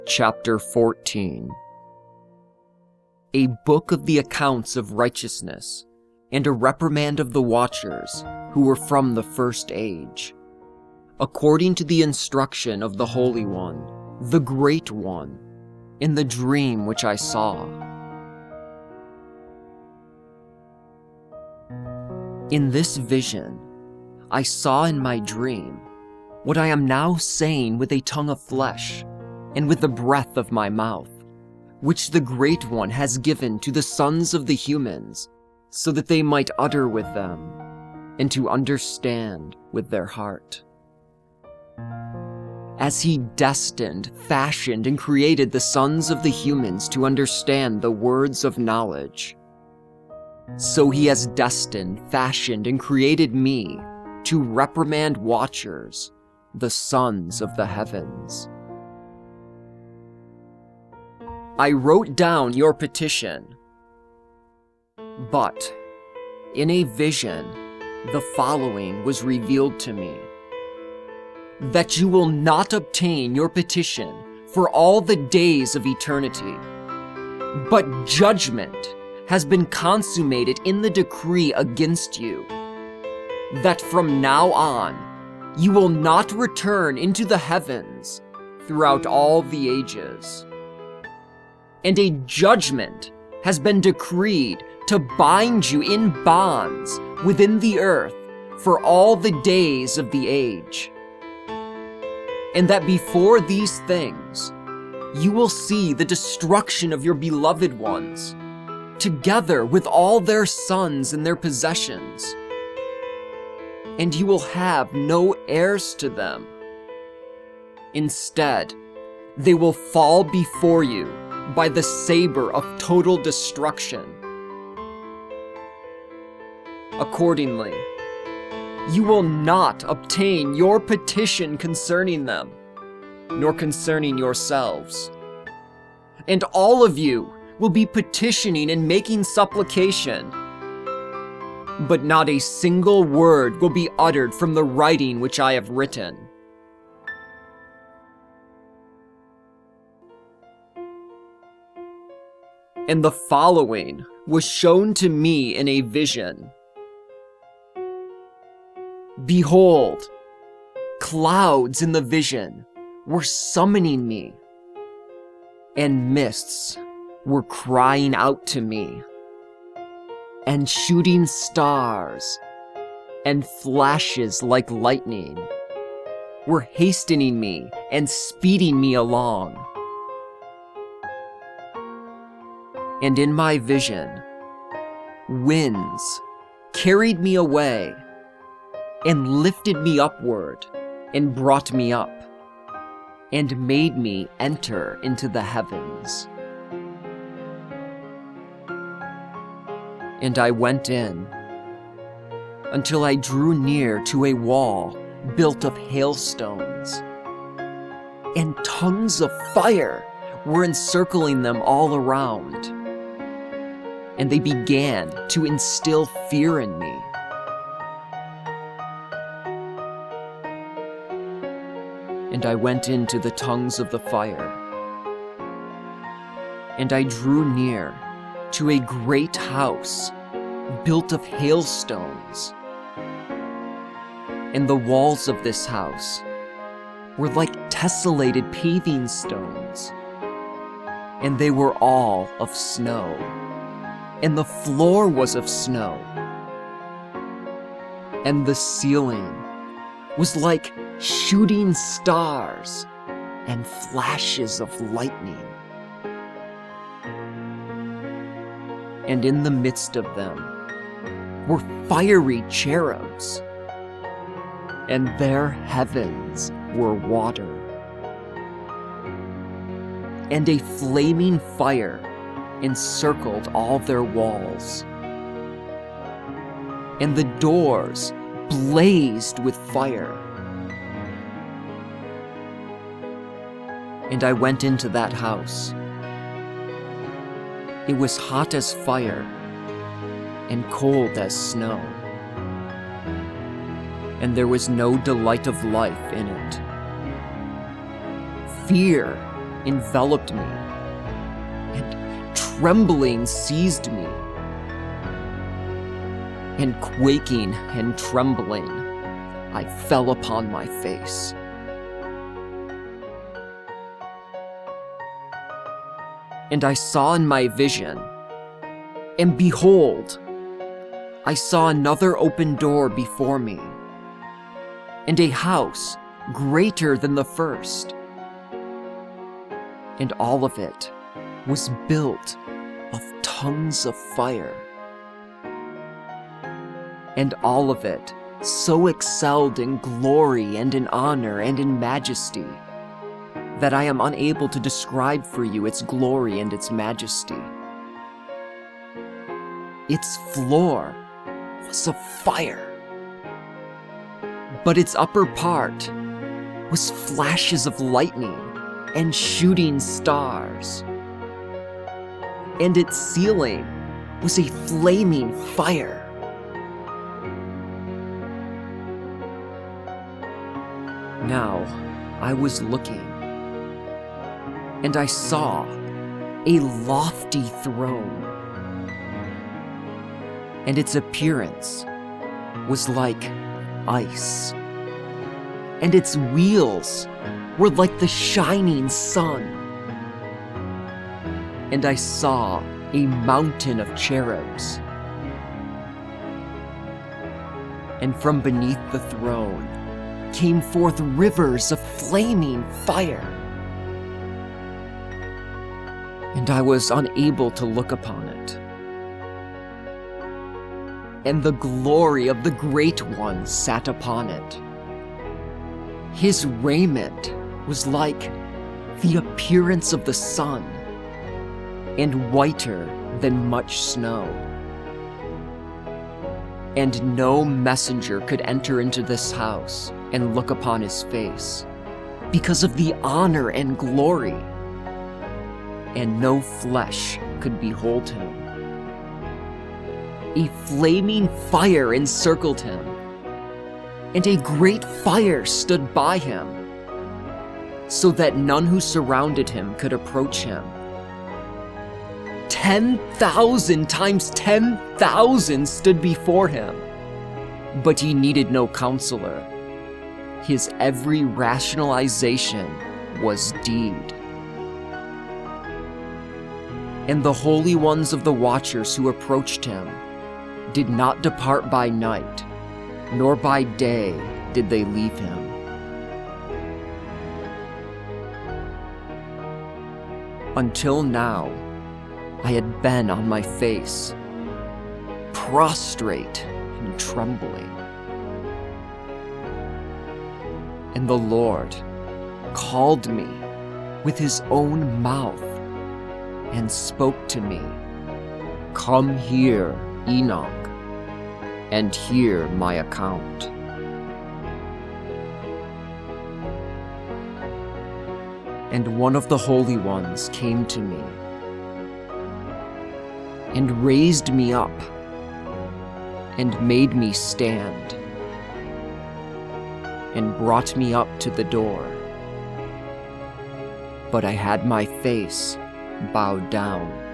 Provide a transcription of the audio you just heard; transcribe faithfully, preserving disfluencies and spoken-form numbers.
Chapter fourteen. A book of the accounts of righteousness, and a reprimand of the watchers who were from the first age, according to the instruction of the Holy One, the Great One, in the dream which I saw. In this vision, I saw in my dream what I am now saying with a tongue of flesh and with the breath of my mouth, which the Great One has given to the sons of the humans, so that they might utter with them, and to understand with their heart. As he destined, fashioned, and created the sons of the humans to understand the words of knowledge, so he has destined, fashioned, and created me to reprimand watchers, the sons of the heavens. I wrote down your petition, but in a vision, the following was revealed to me: that you will not obtain your petition for all the days of eternity, but judgment has been consummated in the decree against you, that from now on you will not return into the heavens throughout all the ages. And a judgment has been decreed to bind you in bonds within the earth for all the days of the age. And that before these things, you will see the destruction of your beloved ones, together with all their sons and their possessions. And you will have no heirs to them. Instead, they will fall before you by the saber of total destruction. Accordingly, you will not obtain your petition concerning them, nor concerning yourselves. And all of you will be petitioning and making supplication, but not a single word will be uttered from the writing which I have written. And the following was shown to me in a vision. Behold, clouds in the vision were summoning me, and mists were crying out to me, and shooting stars and flashes like lightning were hastening me and speeding me along. And in my vision, winds carried me away and lifted me upward and brought me up and made me enter into the heavens. And I went in until I drew near to a wall built of hailstones, and tongues of fire were encircling them all around. And they began to instill fear in me. And I went into the tongues of the fire, and I drew near to a great house built of hailstones. And the walls of this house were like tessellated paving stones, and they were all of snow. And the floor was of snow, and the ceiling was like shooting stars and flashes of lightning. And in the midst of them were fiery cherubs, and their heavens were water. And a flaming fire encircled all their walls, and the doors blazed with fire. And I went into that house. It was hot as fire and cold as snow, and there was no delight of life in it. Fear enveloped me, and trembling seized me. And quaking and trembling, I fell upon my face. And I saw in my vision, and behold, I saw another open door before me, and a house greater than the first. And all of it was built of tongues of fire. And all of it so excelled in glory and in honor and in majesty that I am unable to describe for you its glory and its majesty. Its floor was of fire, but its upper part was flashes of lightning and shooting stars. And its ceiling was a flaming fire. Now I was looking, and I saw a lofty throne, and its appearance was like ice, and its wheels were like the shining sun. And I saw a mountain of cherubs, and from beneath the throne came forth rivers of flaming fire. And I was unable to look upon it. And the glory of the Great One sat upon it. His raiment was like the appearance of the sun, and whiter than much snow. And no messenger could enter into this house and look upon his face, because of the honor and glory, and no flesh could behold him. A flaming fire encircled him, and a great fire stood by him, so that none who surrounded him could approach him. Ten thousand times ten thousand stood before him, but he needed no counselor. His every rationalization was deed. And the holy ones of the watchers who approached him did not depart by night, nor by day did they leave him. Until now, I had been on my face, prostrate and trembling. And the Lord called me with his own mouth and spoke to me, "Come here, Enoch, and hear my account." And one of the holy ones came to me and raised me up and made me stand and brought me up to the door. But I had my face bowed down.